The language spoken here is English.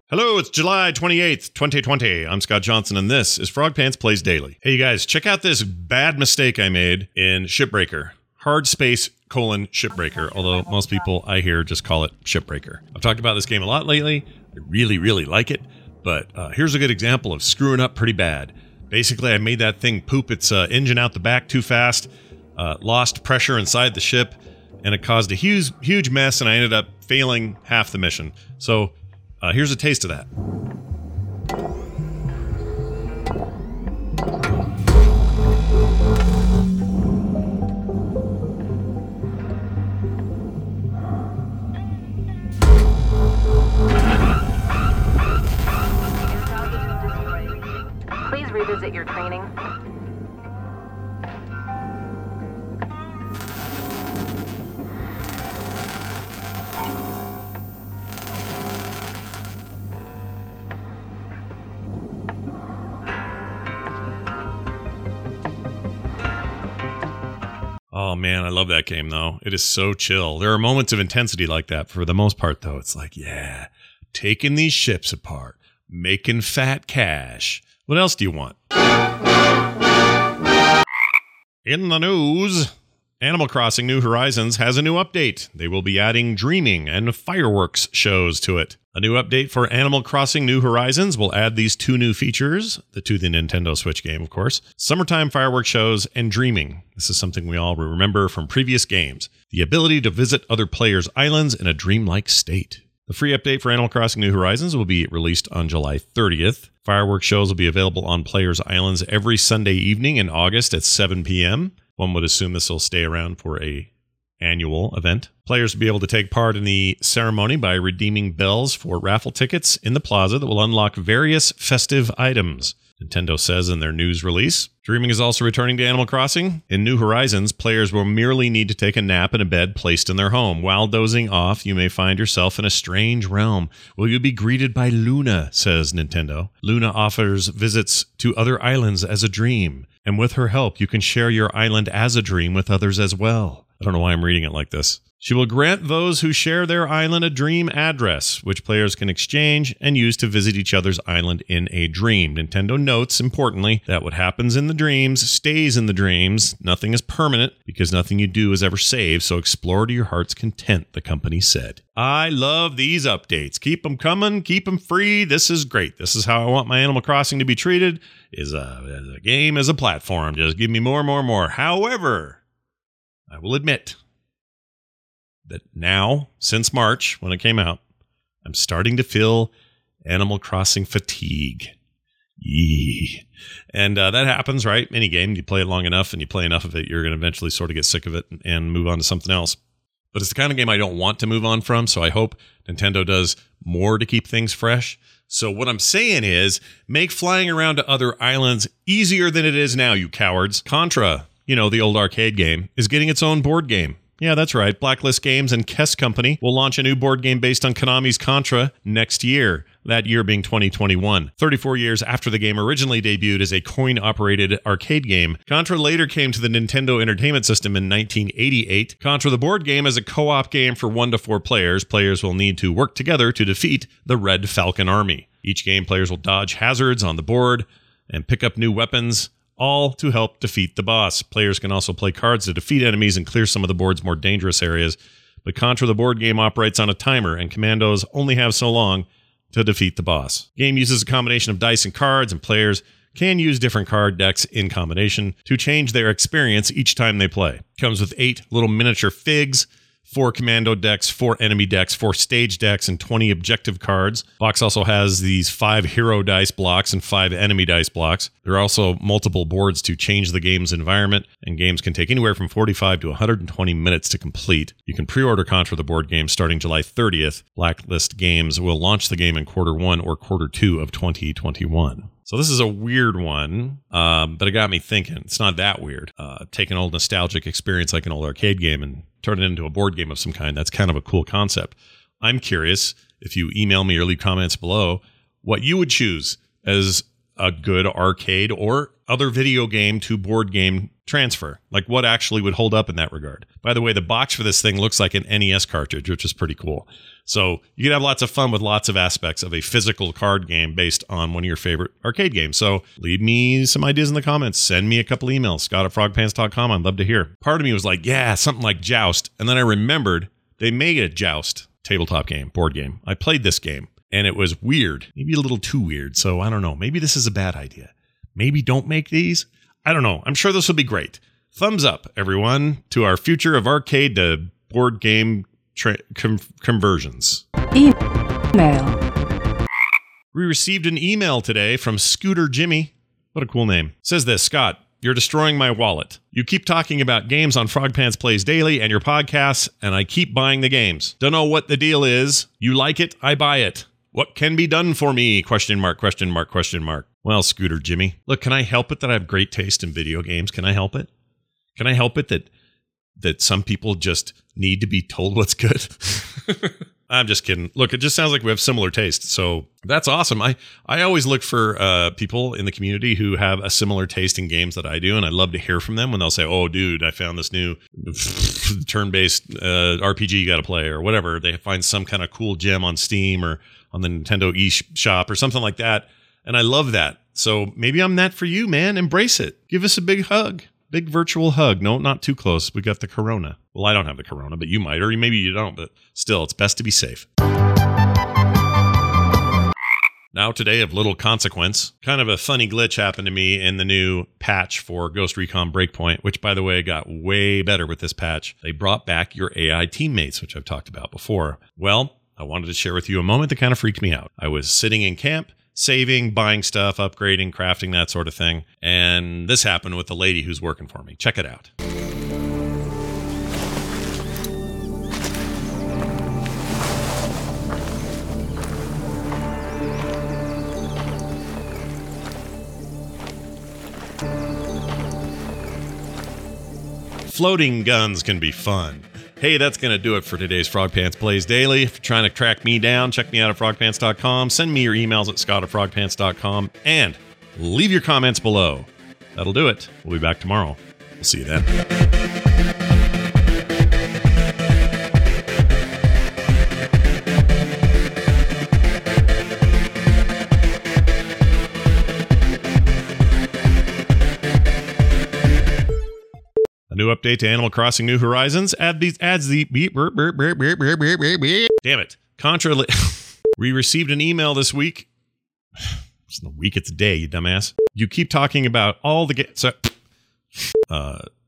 Hello, it's July 28th, 2020. I'm Scott Johnson, and this is Frog Pants Plays Daily. Hey, you guys, check out this bad mistake I made in Shipbreaker. Hard space, Shipbreaker, although most people I hear just call it Shipbreaker. I've talked about this game a lot lately. I really like it, but here's a good example of screwing up pretty bad. Basically, I made that thing poop its engine out the back too fast, lost pressure inside the ship, and it caused a huge mess, and I ended up failing half the mission. So here's a taste of that. Please revisit your training. Oh man, I love that game though. It is so chill. There are moments of intensity like that. For the most part though, it's like, yeah, taking these ships apart, making fat cash. What else do you want? In the news, Animal Crossing New Horizons has a new update. They will be adding dreaming and fireworks shows to it. A new update for Animal Crossing New Horizons will add these two new features, to the Nintendo Switch game, of course. Summertime fireworks shows and dreaming. This is something we all remember from previous games. The ability to visit other players' islands in a dreamlike state. The free update for Animal Crossing New Horizons will be released on July 30th. Fireworks shows will be available on players' islands every Sunday evening in August at 7 p.m. One would assume this will stay around for a annual event. Players will be able to take part in the ceremony by redeeming bells for raffle tickets in the plaza that will unlock various festive items. Nintendo says in their news release. Dreaming is also returning to Animal Crossing. In New Horizons, players will merely need to take a nap in a bed placed in their home. While dozing off, you may find yourself in a strange realm. Will you be greeted by Luna, says Nintendo. Luna offers visits to other islands as a dream, and with her help, you can share your island as a dream with others as well. I don't know why I'm reading it like this. She will grant those who share their island a dream address, which players can exchange and use to visit each other's island in a dream. Nintendo notes, importantly, that what happens in the dreams stays in the dreams. Nothing is permanent because nothing you do is ever saved, so explore to your heart's content, the company said. I love these updates. Keep them coming. Keep them free. This is great. This is how I want my Animal Crossing to be treated, as a game, as a platform. Just give me more. However, I will admit that now, since March, when it came out, I'm starting to feel Animal Crossing fatigue. Yee. And that happens, right? Any game, you play it long enough and you play enough of it, you're going to eventually sort of get sick of it and move on to something else. But it's the kind of game I don't want to move on from, so I hope Nintendo does more to keep things fresh. So what I'm saying is, make flying around to other islands easier than it is now, you cowards. Contra, the old arcade game, is getting its own board game. Yeah, that's right. Blacklist Games and Kess Company will launch a new board game based on Konami's Contra next year, that year being 2021. 34 years after the game originally debuted as a coin-operated arcade game, Contra later came to the Nintendo Entertainment System in 1988. Contra the board game is a co-op game for 1 to 4 players. Players will need to work together to defeat the Red Falcon Army. Each game, players will dodge hazards on the board and pick up new weapons, all to help defeat the boss. Players can also play cards to defeat enemies and clear some of the board's more dangerous areas. But Contra the board game operates on a timer, and commandos only have so long to defeat the boss. The game uses a combination of dice and cards, and players can use different card decks in combination to change their experience each time they play. It comes with 8 little miniature figs, 4 commando decks, 4 enemy decks, 4 stage decks, and 20 objective cards. Box also has these 5 hero dice blocks and 5 enemy dice blocks. There are also multiple boards to change the game's environment, and games can take anywhere from 45 to 120 minutes to complete. You can pre-order Contra the board game starting July 30th. Blacklist Games will launch the game in Q1 or Q2 of 2021. So this is a weird one, but it got me thinking. It's not that weird. Take an old nostalgic experience like an old arcade game and turn it into a board game of some kind. That's kind of a cool concept. I'm curious, if you email me or leave comments below, what you would choose as a good arcade or other video game to board game transfer. Like what actually would hold up in that regard. By the way, the box for this thing looks like an NES cartridge, which is pretty cool. So you can have lots of fun with lots of aspects of a physical card game based on one of your favorite arcade games. So leave me some ideas in the comments. Send me a couple emails, scott@frogpants.com. I'd love to hear. Part of me was like, yeah, something like Joust. And then I remembered they made a Joust tabletop game, board game. I played this game and it was weird, maybe a little too weird. So I don't know. Maybe this is a bad idea. Maybe don't make these. I don't know. I'm sure this will be great. Thumbs up, everyone, to our future of arcade to board game conversions. Email. We received an email today from Scooter Jimmy. What a cool name. Says this, Scott, you're destroying my wallet. You keep talking about games on Frog Pants Plays Daily and your podcasts, and I keep buying the games. Don't know what the deal is. You like it, I buy it. What can be done for me? Question mark, question mark, question mark. Well, Scooter Jimmy, look, can I help it that I have great taste in video games? Can I help it? Can I help it that some people just need to be told what's good? I'm just kidding. Look, it just sounds like we have similar taste. So that's awesome. I always look for people in the community who have a similar taste in games that I do. And I love to hear from them when they'll say, oh, dude, I found this new turn-based RPG you got to play or whatever. They find some kind of cool gem on Steam or on the Nintendo eShop or something like that. And I love that. So maybe I'm that for you, man. Embrace it. Give us a big hug. Big virtual hug. No, not too close. We got the corona. Well, I don't have the corona, but you might, or maybe you don't, but still, it's best to be safe. Now today of little consequence, kind of a funny glitch happened to me in the new patch for Ghost Recon Breakpoint, which, by the way, got way better with this patch. They brought back your AI teammates, which I've talked about before. Well, I wanted to share with you a moment that kind of freaked me out. I was sitting in camp, saving, buying stuff, upgrading, crafting, that sort of thing. And this happened with the lady who's working for me. Check it out. Floating guns can be fun. Hey, that's going to do it for today's Frog Pants Plays Daily. If you're trying to track me down, check me out at frogpants.com. Send me your emails at scott@frogpants.com. And leave your comments below. That'll do it. We'll be back tomorrow. We'll see you then. A new update to Animal Crossing New Horizons adds the damn it. We received an email this week. It's not a week, it's a day, you dumbass. You keep talking about all the